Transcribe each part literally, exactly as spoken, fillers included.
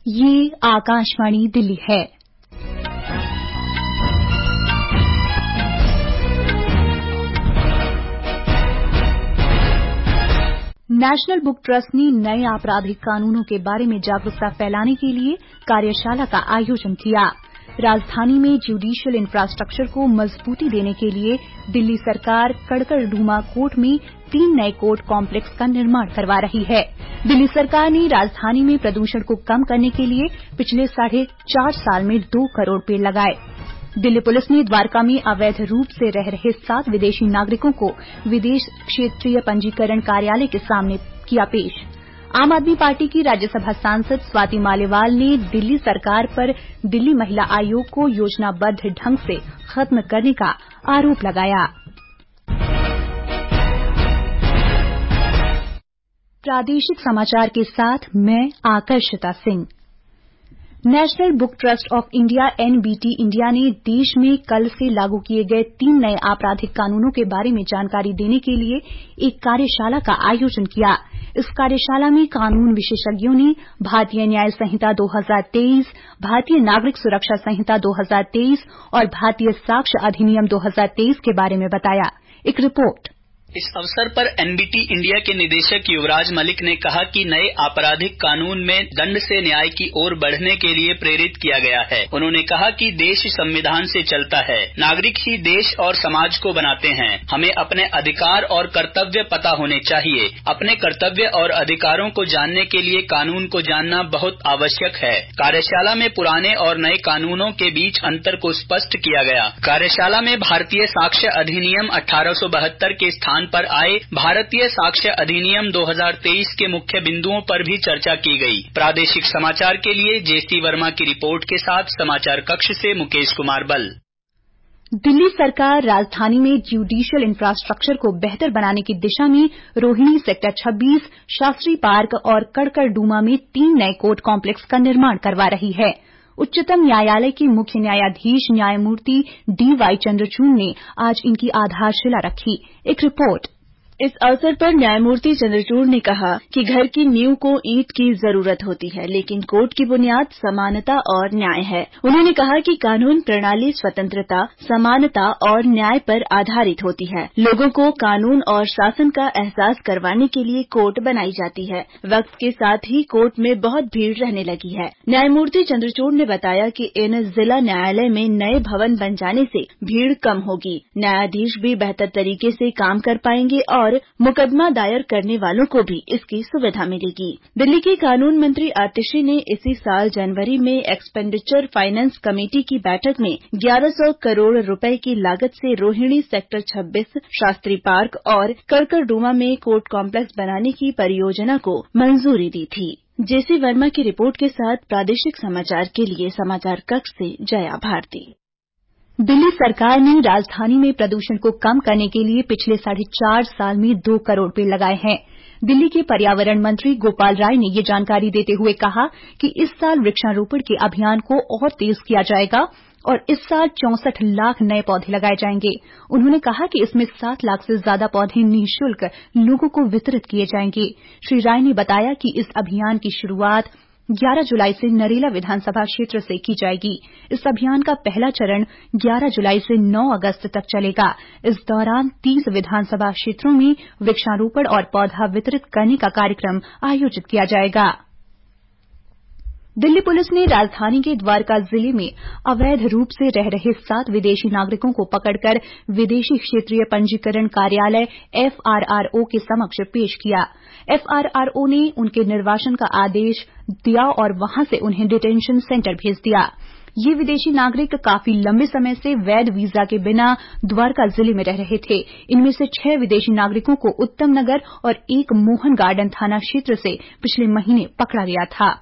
ये आकाशवाणी दिल्ली है। National Book trust ने नए आपराधिक कानूनों के बारे में जागरूकता फैलाने के लिए कार्यशाला का आयोजन किया। राजधानी में ज्यूडिशियल इंफ्रास्ट्रक्चर को मजबूती देने के लिए दिल्ली सरकार कड़कड़डूमा कोर्ट में तीन नए कोर्ट कॉम्प्लेक्स का निर्माण करवा रही है। दिल्ली सरकार ने राजधानी में प्रदूषण को कम करने के लिए पिछले साढ़े चार साल में दो करोड़ पेड़ लगाए। दिल्ली पुलिस ने द्वारका में अवैध रूप से रह रहे सात विदेशी नागरिकों को विदेश क्षेत्रीय पंजीकरण कार्यालय के सामने किया पेश। आम आदमी पार्टी की राज्यसभा सांसद स्वाति मालीवाल ने दिल्ली सरकार पर दिल्ली महिला आयोग को योजनाबद्ध ढंग से खत्म करने का आरोप लगाया। प्रादेशिक समाचार के साथ मैं Akarshita Singh. National Book Trust of India NBT India ने देश में कल से लागू किए गए तीन नए आपराधिक कानूनों के बारे में जानकारी देने के लिए एक कार्यशाला का आयोजन किया। इस कार्यशाला में कानून विशेषज्ञों ने भारतीय न्याय संहिता दो हज़ार तेईस, भारतीय नागरिक सुरक्षा संहिता दो हज़ार तेईस और भारतीय साक्ष्य अधिनियम दो हज़ार तेईस के बारे में बताया। एक रिपोर्ट। इस अवसर पर एनबीटी इंडिया के निदेशक युवराज मलिक ने कहा कि नए आपराधिक कानून में दंड से न्याय की ओर बढ़ने के लिए प्रेरित किया गया है। उन्होंने कहा कि देश संविधान से चलता है, नागरिक ही देश और समाज को बनाते हैं। हमें अपने अधिकार और कर्तव्य पता होने चाहिए। अपने कर्तव्य और अधिकारों को जानने के लिए कानून को जानना बहुत आवश्यक है। कार्यशाला में पुराने और नए कानूनों के बीच अंतर को स्पष्ट किया गया। कार्यशाला में भारतीय साक्ष्य अधिनियम अठारह सौ बहत्तर के स्थान पर आए भारतीय साक्ष्य अधिनियम दो हज़ार तेईस के मुख्य बिंदुओं पर भी चर्चा की गई। प्रादेशिक समाचार के लिए जेसी वर्मा की रिपोर्ट के साथ समाचार कक्ष से मुकेश कुमार बल। दिल्ली सरकार राजधानी में ज्यूडिशियल इंफ्रास्ट्रक्चर को बेहतर बनाने की दिशा में रोहिणी सेक्टर छब्बीस, शास्त्री पार्क और कड़कड़डूमा में तीन नए कोर्ट कॉम्प्लेक्स का निर्माण करवा रही है। उच्चतम न्यायालय के मुख्य न्यायाधीश न्यायमूर्ति डी वाई चंद्रचूड़ ने आज इनकी आधारशिला रखी। एक रिपोर्ट। इस अवसर पर न्यायमूर्ति चंद्रचूड़ ने कहा कि घर की नींव को ईंट की जरूरत होती है, लेकिन कोर्ट की बुनियाद समानता और न्याय है। उन्होंने कहा कि कानून प्रणाली स्वतंत्रता, समानता और न्याय पर आधारित होती है। लोगों को कानून और शासन का एहसास करवाने के लिए कोर्ट बनाई जाती है। वक्त के साथ ही कोर्ट में बहुत भीड़ रहने लगी है। न्यायमूर्ति चंद्रचूड़ ने बताया कि इन जिला न्यायालय में नए भवन बन जाने से भीड़ कम होगी, न्यायाधीश भी बेहतर तरीके से काम कर पाएंगे और और मुकदमा दायर करने वालों को भी इसकी सुविधा मिलेगी। दिल्ली के कानून मंत्री आतिशी ने इसी साल जनवरी में एक्सपेंडिचर फाइनेंस कमेटी की बैठक में ग्यारह सौ करोड़ रुपए की लागत से रोहिणी सेक्टर छब्बीस, शास्त्री पार्क और कड़कड़डूमा में कोर्ट कॉम्प्लेक्स बनाने की परियोजना को मंजूरी दी थी। जेसी वर्मा की रिपोर्ट के साथ प्रादेशिक समाचार के लिए समाचार कक्ष से जया भारती। दिल्ली सरकार ने राजधानी में प्रदूषण को कम करने के लिए पिछले साढ़े चार साल में दो करोड़ पेड़ लगाए हैं। दिल्ली के पर्यावरण मंत्री गोपाल राय ने ये जानकारी देते हुए कहा कि इस साल वृक्षारोपण के अभियान को और तेज किया जाएगा और इस साल चौसठ लाख नए पौधे लगाए जाएंगे। उन्होंने कहा कि इसमें सात लाख से ज्यादा पौधे निःशुल्क लोगों को वितरित किए जाएंगे। श्री राय ने बताया कि इस अभियान की शुरूआत ग्यारह जुलाई से नरेला विधानसभा क्षेत्र से की जाएगी। इस अभियान का पहला चरण ग्यारह जुलाई से नौ अगस्त तक चलेगा। इस दौरान तीस विधानसभा क्षेत्रों में वृक्षारोपण और पौधा वितरित करने का कार्यक्रम आयोजित किया जाएगा। दिल्ली पुलिस ने राजधानी के द्वारका जिले में अवैध रूप से रह रहे सात विदेशी नागरिकों को पकड़कर विदेशी क्षेत्रीय पंजीकरण कार्यालय एफआरआरओ के समक्ष पेश किया। एफआरआरओ ने उनके निर्वासन का आदेश दिया और वहां से उन्हें डिटेंशन सेंटर भेज दिया। ये विदेशी नागरिक काफी लंबे समय से वैध वीजा के बिना द्वारका जिले में रह रहे थे। इनमें से छह विदेशी नागरिकों को उत्तम नगर और एक मोहन गार्डन थाना क्षेत्र से पिछले महीने पकड़ा गया था।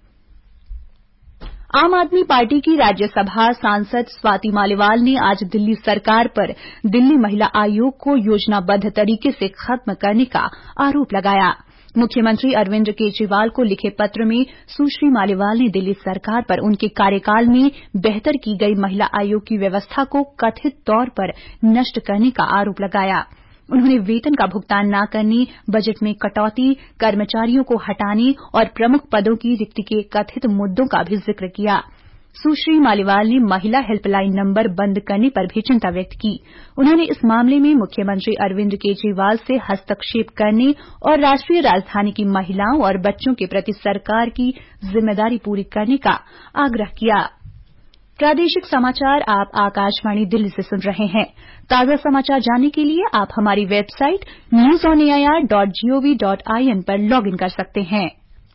आम आदमी पार्टी की राज्यसभा सांसद स्वाति मालीवाल ने आज दिल्ली सरकार पर दिल्ली महिला आयोग को योजनाबद्ध तरीके से खत्म करने का आरोप लगाया। मुख्यमंत्री अरविंद केजरीवाल को लिखे पत्र में सुश्री मालीवाल ने दिल्ली सरकार पर उनके कार्यकाल में बेहतर की गई महिला आयोग की व्यवस्था को कथित तौर पर नष्ट करने का आरोप लगाया। उन्होंने वेतन का भुगतान न करने, बजट में कटौती, कर्मचारियों को हटाने और प्रमुख पदों की रिक्ति के कथित मुद्दों का भी जिक्र किया। सुश्री मालीवाल ने महिला हेल्पलाइन नंबर बंद करने पर भी चिंता व्यक्त की। उन्होंने इस मामले में मुख्यमंत्री अरविंद केजरीवाल से हस्तक्षेप करने और राष्ट्रीय राजधानी की महिलाओं और बच्चों के प्रति सरकार की जिम्मेदारी पूरी करने का आग्रह किया। प्रादेशिक समाचार आप आकाशवाणी दिल्ली से सुन रहे हैं। ताजा समाचार जानने के लिए आप हमारी website news on A I R dot gov dot I N पर लॉग इन कर सकते हैं।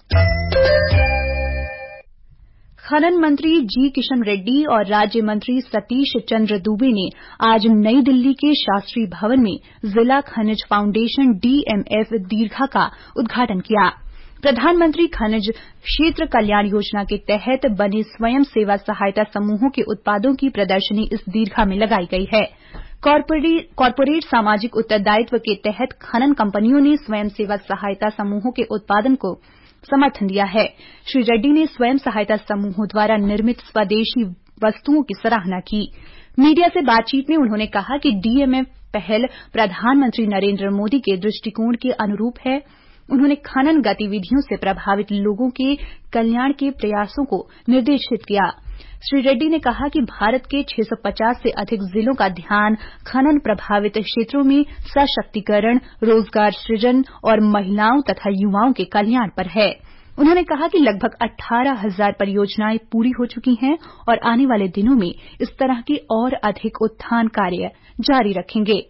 खनन मंत्री जी किशन रेड्डी और राज्य मंत्री सतीश चंद्र दुबे ने आज नई दिल्ली के शास्त्री भवन में जिला खनिज फाउंडेशन डीएमएफ दीर्घा का उद्घाटन किया। प्रधानमंत्री खनिज क्षेत्र कल्याण योजना के तहत बने स्वयं सेवा सहायता समूहों के उत्पादों की प्रदर्शनी इस दीर्घा में लगाई गई है। कॉर्पोरेट सामाजिक उत्तरदायित्व के तहत खनन कंपनियों ने स्वयं सेवा सहायता समूहों के उत्पादन को समर्थन दिया है। श्री रेड्डी ने स्वयं सहायता समूहों द्वारा निर्मित स्वदेशी वस्तुओं की सराहना की। मीडिया से बातचीत में उन्होंने कहा कि डीएमएफ पहल प्रधानमंत्री नरेंद्र मोदी के दृष्टिकोण के अनुरूप है। उन्होंने खनन गतिविधियों से प्रभावित लोगों के कल्याण के प्रयासों को निर्देशित किया। श्री रेड्डी ने कहा कि भारत के छह सौ पचास से अधिक जिलों का ध्यान खनन प्रभावित क्षेत्रों में सशक्तिकरण, रोजगार सृजन और महिलाओं तथा युवाओं के कल्याण पर है। उन्होंने कहा कि लगभग अठारह हजार परियोजनाएं पूरी हो चुकी हैं और आने वाले दिनों में इस तरह के और अधिक उत्थान कार्य जारी रखेंगे।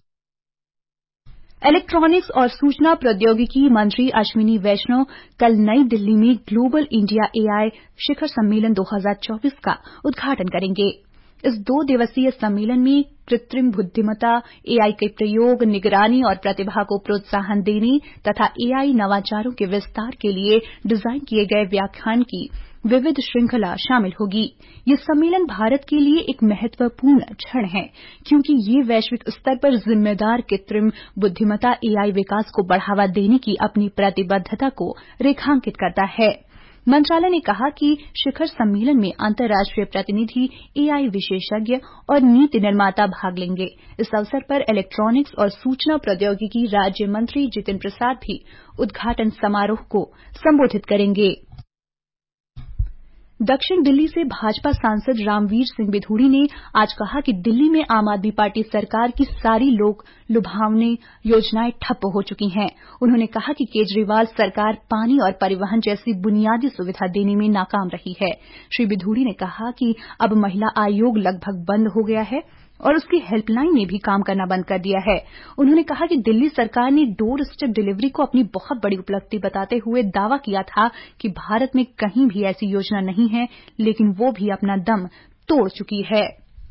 इलेक्ट्रॉनिक्स और सूचना प्रौद्योगिकी मंत्री अश्विनी वैष्णव कल नई दिल्ली में ग्लोबल इंडिया एआई शिखर सम्मेलन दो हज़ार चौबीस का उद्घाटन करेंगे। इस दो दिवसीय सम्मेलन में कृत्रिम बुद्धिमत्ता, एआई के प्रयोग, निगरानी और प्रतिभा को प्रोत्साहन देने तथा एआई नवाचारों के विस्तार के लिए डिजाइन किए गए व्याख्यान की विविध श्रृंखला शामिल होगी। ये सम्मेलन भारत के लिए एक महत्वपूर्ण क्षण है क्योंकि ये वैश्विक स्तर पर जिम्मेदार कृत्रिम बुद्धिमत्ता एआई विकास को बढ़ावा देने की अपनी प्रतिबद्धता को रेखांकित करता है। मंत्रालय ने कहा कि शिखर सम्मेलन में अंतर्राष्ट्रीय प्रतिनिधि, एआई विशेषज्ञ और नीति निर्माता भाग लेंगे। इस अवसर पर इलेक्ट्रॉनिक्स और सूचना प्रौद्योगिकी राज्य मंत्री जितिन प्रसाद भी उद्घाटन समारोह को संबोधित करेंगे। दक्षिण दिल्ली से भाजपा सांसद रामवीर सिंह बिधूड़ी ने आज कहा कि दिल्ली में आम आदमी पार्टी सरकार की सारी लोक लुभावनी योजनाएं ठप्प हो चुकी हैं। उन्होंने कहा कि केजरीवाल सरकार पानी और परिवहन जैसी बुनियादी सुविधा देने में नाकाम रही है। श्री बिधूड़ी ने कहा कि अब महिला आयोग लगभग बंद हो गया है और उसकी हेल्पलाइन ने भी काम करना बंद कर दिया है। उन्होंने कहा कि दिल्ली सरकार ने डोर स्टेप डिलीवरी को अपनी बहुत बड़ी उपलब्धि बताते हुए दावा किया था कि भारत में कहीं भी ऐसी योजना नहीं है, लेकिन वो भी अपना दम तोड़ चुकी है।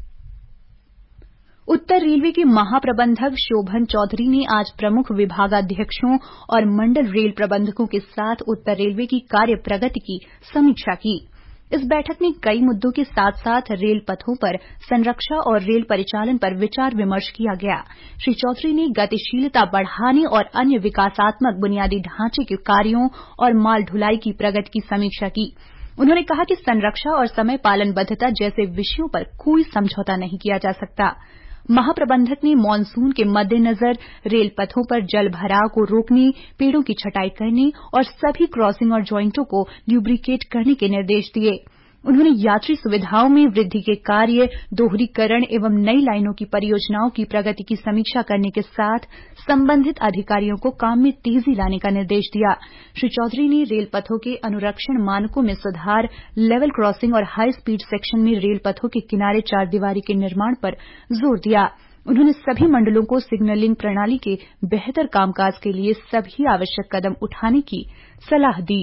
उत्तर रेलवे के महाप्रबंधक शोभन चौधरी ने आज प्रमुख विभागाध्यक्षों और मंडल रेल प्रबंधकों के साथ उत्तर रेलवे की कार्य प्रगति की समीक्षा की। इस बैठक में कई मुद्दों के साथ साथ रेल पथों पर संरक्षा और रेल परिचालन पर विचार विमर्श किया गया। श्री चौधरी ने गतिशीलता बढ़ाने और अन्य विकासात्मक बुनियादी ढांचे के कार्यों और माल ढुलाई की प्रगति की समीक्षा की। उन्होंने कहा कि संरक्षा और समय पालनबद्धता जैसे विषयों पर कोई समझौता नहीं किया जा सकता। महाप्रबंधक ने मानसून के मद्देनजर रेल पथों पर जल भराव को रोकने, पेड़ों की छटाई करने और सभी क्रॉसिंग और जॉइंटों को ल्यूब्रिकेट करने के निर्देश दिए। उन्होंने यात्री सुविधाओं में वृद्धि के कार्य, दोहरीकरण एवं नई लाइनों की परियोजनाओं की प्रगति की समीक्षा करने के साथ संबंधित अधिकारियों को काम में तेजी लाने का निर्देश दिया। श्री चौधरी ने रेल पथों के अनुरक्षण मानकों में सुधार, लेवल क्रॉसिंग और हाई स्पीड सेक्शन में रेल पथों के किनारे चारदीवारी के निर्माण पर जोर दिया। उन्होंने सभी मंडलों को सिग्नलिंग प्रणाली के बेहतर कामकाज के लिए सभी आवश्यक कदम उठाने की सलाह दी।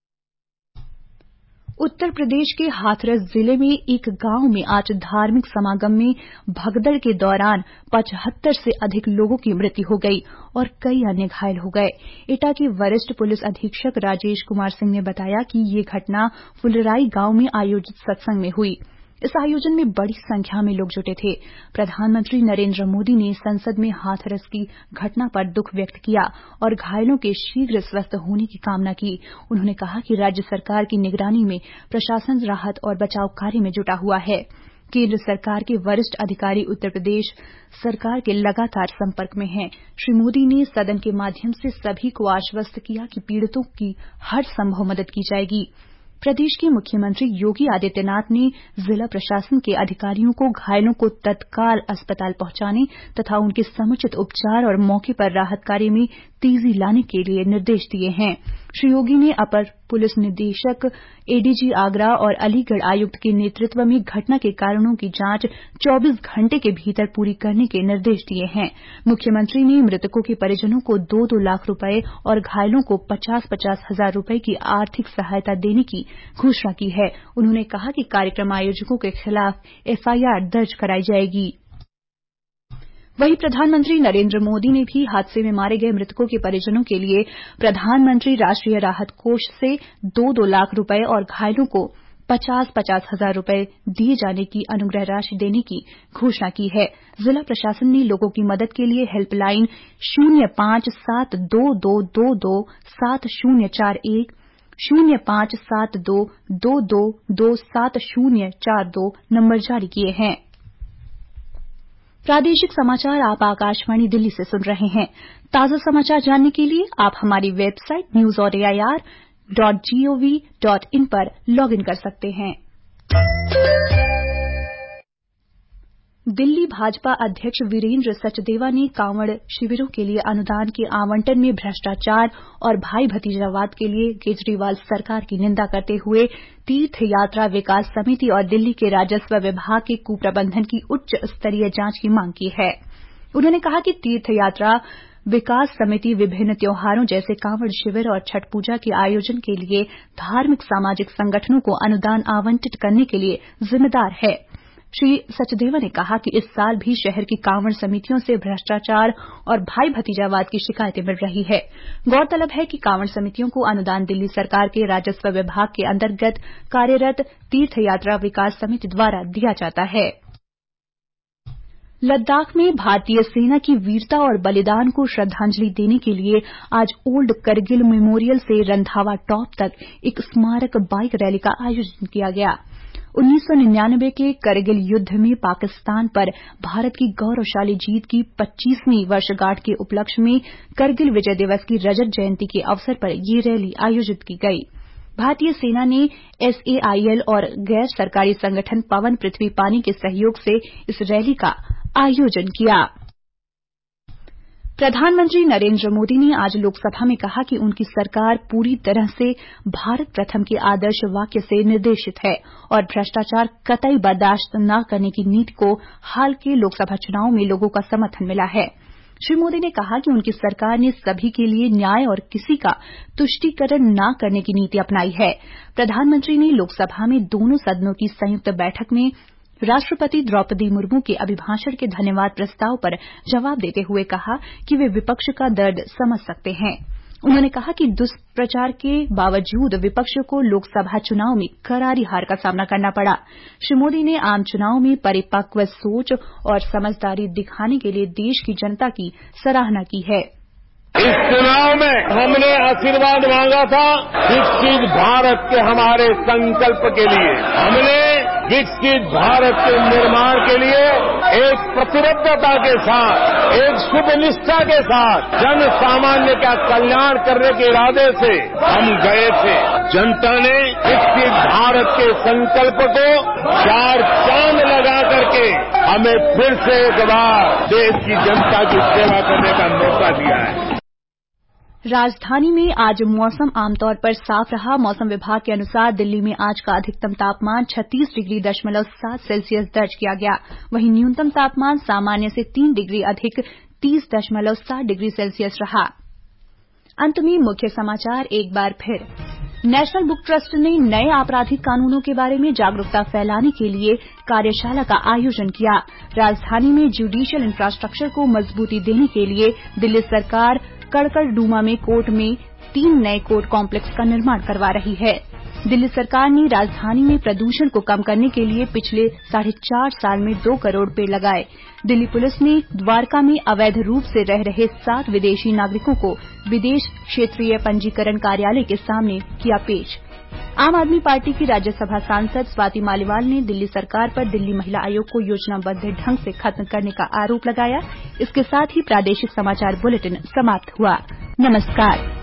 उत्तर प्रदेश के हाथरस जिले में एक गांव में आज धार्मिक समागम में भगदड़ के दौरान पचहत्तर से अधिक लोगों की मृत्यु हो गई और कई अन्य घायल हो गए। एटा के वरिष्ठ पुलिस अधीक्षक राजेश कुमार सिंह ने बताया कि ये घटना फुलराई गांव में आयोजित सत्संग में हुई। इस आयोजन में बड़ी संख्या में लोग जुटे थे। प्रधानमंत्री नरेंद्र मोदी ने संसद में हाथरस की घटना पर दुख व्यक्त किया और घायलों के शीघ्र स्वस्थ होने की कामना की। उन्होंने कहा कि राज्य सरकार की निगरानी में प्रशासन राहत और बचाव कार्य में जुटा हुआ है। केंद्र सरकार के वरिष्ठ अधिकारी उत्तर प्रदेश सरकार के लगातार संपर्क में हैं। श्री मोदी ने सदन के माध्यम से सभी को आश्वस्त किया कि पीड़ितों की हर संभव मदद की जाएगी। प्रदेश के मुख्यमंत्री योगी आदित्यनाथ ने जिला प्रशासन के अधिकारियों को घायलों को तत्काल अस्पताल पहुंचाने तथा उनके समुचित उपचार और मौके पर राहत कार्य में तेजी लाने के लिए निर्देश दिए हैं। श्री योगी ने अपर पुलिस निदेशक एडीजी आगरा और अलीगढ़ आयुक्त के नेतृत्व में घटना के कारणों की जांच चौबीस घंटे के भीतर पूरी करने के निर्देश दिए हैं। मुख्यमंत्री ने मृतकों के परिजनों को दो दो लाख रुपए और घायलों को पचास पचास हजार रुपए की आर्थिक सहायता देने की घोषणा की है। उन्होंने कहा कि कार्यक्रम आयोजकों के खिलाफ एफआईआर दर्ज कराई जाएगी। वहीं प्रधानमंत्री नरेंद्र मोदी ने भी हादसे में मारे गए मृतकों के परिजनों के लिए प्रधानमंत्री राष्ट्रीय राहत कोष से दो दो लाख रुपए और घायलों को पचास पचास हजार रुपए दिए जाने की अनुग्रह राशि देने की घोषणा की है। जिला प्रशासन ने लोगों की मदद के लिए हेल्पलाइन शून्य पांच सात दो दो दो दो सात शून्य चार एक शून्य पांच सात दो दो दो दो सात शून्य चार दो नंबर जारी किए हैं। प्रादेशिक समाचार आप आकाशवाणी दिल्ली से सुन रहे हैं। ताजा समाचार जानने के लिए आप हमारी website news on AIR dot gov dot in पर लॉगिन कर सकते हैं। दिल्ली भाजपा अध्यक्ष वीरेंद्र सचदेवा ने कांवड़ शिविरों के लिए अनुदान के आवंटन में भ्रष्टाचार और भाई भतीजावाद के लिए केजरीवाल सरकार की निंदा करते हुए तीर्थ यात्रा विकास समिति और दिल्ली के राजस्व विभाग के कुप्रबंधन की उच्च स्तरीय जांच की मांग की है। उन्होंने कहा कि तीर्थ यात्रा विकास समिति विभिन्न त्योहारों जैसे कांवड़ शिविर और छठ पूजा के आयोजन के लिए धार्मिक सामाजिक संगठनों को अनुदान आवंटित करने के लिए जिम्मेदार है। श्री सचदेवा ने कहा कि इस साल भी शहर की कांवड़ समितियों से भ्रष्टाचार और भाई भतीजावाद की शिकायतें मिल रही है। गौरतलब है कि कांवड़ समितियों को अनुदान दिल्ली सरकार के राजस्व विभाग के अंतर्गत कार्यरत तीर्थ यात्रा विकास समिति द्वारा दिया जाता है। लद्दाख में भारतीय सेना की वीरता और बलिदान को श्रद्धांजलि देने के लिए आज ओल्ड करगिल मेमोरियल से रंधावा टॉप तक एक स्मारक बाइक रैली का आयोजन किया गया। उन्नीस सौ निन्यानवे के करगिल युद्ध में पाकिस्तान पर भारत की गौरवशाली जीत की पच्चीसवीं वर्षगांठ के उपलक्ष्य में करगिल विजय दिवस की रजत जयंती के अवसर पर ये रैली आयोजित की गई। भारतीय सेना ने एसएआईएल और गैर सरकारी संगठन पवन पृथ्वी पानी के सहयोग से इस रैली का आयोजन किया। प्रधानमंत्री नरेंद्र मोदी ने आज लोकसभा में कहा कि उनकी सरकार पूरी तरह से भारत प्रथम के आदर्श वाक्य से निर्देशित है और भ्रष्टाचार कतई बर्दाश्त न करने की नीति को हाल के लोकसभा चुनाव में लोगों का समर्थन मिला है। श्री मोदी ने कहा कि उनकी सरकार ने सभी के लिए न्याय और किसी का तुष्टीकरण न करने की नीति अपनाई है। प्रधानमंत्री ने लोकसभा में दोनों सदनों की संयुक्त बैठक में राष्ट्रपति द्रौपदी मुर्मू के अभिभाषण के धन्यवाद प्रस्ताव पर जवाब देते हुए कहा कि वे विपक्ष का दर्द समझ सकते हैं। उन्होंने कहा कि दुष्प्रचार के बावजूद विपक्ष को लोकसभा चुनाव में करारी हार का सामना करना पड़ा। श्री मोदी ने आम चुनाव में परिपक्व सोच और समझदारी दिखाने के लिए देश की जनता की सराहना की है। इस चुनाव में हमने आशीर्वाद मांगा था विकसित भारत के हमारे संकल्प के लिए। हमने विकसित भारत के निर्माण के लिए एक प्रतिबद्धता के साथ, एक शुभ निष्ठा के साथ जन सामान्य का कल्याण करने के इरादे से हम गए थे। जनता ने विकसित भारत के संकल्प को चार चांद लगा करके हमें फिर से एक बार देश की जनता की सेवा करने का मौका दिया है। राजधानी में आज मौसम आमतौर पर साफ रहा। मौसम विभाग के अनुसार दिल्ली में आज का अधिकतम तापमान छत्तीस डिग्री दशमलव सात सेल्सियस दर्ज किया गया। वहीं न्यूनतम तापमान सामान्य से तीन डिग्री अधिक तीस दशमलव सात डिग्री सेल्सियस रहा। अंत में मुख्य समाचार एक बार फिर। नेशनल बुक ट्रस्ट ने नए आपराधिक कानूनों के बारे में जागरूकता फैलाने के लिए कार्यशाला का आयोजन किया। राजधानी में जुडिशियल इंफ्रास्ट्रक्चर को मजबूती देने के लिए दिल्ली सरकार कड़कड़डूमा में कोर्ट में तीन नए कोर्ट कॉम्प्लेक्स का निर्माण करवा रही है। दिल्ली सरकार ने राजधानी में प्रदूषण को कम करने के लिए पिछले साढ़े चार साल में दो करोड़ पेड़ लगाए। दिल्ली पुलिस ने द्वारका में अवैध रूप से रह रहे सात विदेशी नागरिकों को विदेश क्षेत्रीय पंजीकरण कार्यालय के सामने किया पेश। आम आदमी पार्टी की राज्यसभा सांसद स्वाति मालीवाल ने दिल्ली सरकार पर दिल्ली महिला आयोग को योजनाबद्ध ढंग से खत्म करने का आरोप लगाया। इसके साथ ही प्रादेशिक समाचार बुलेटिन समाप्त हुआ। नमस्कार।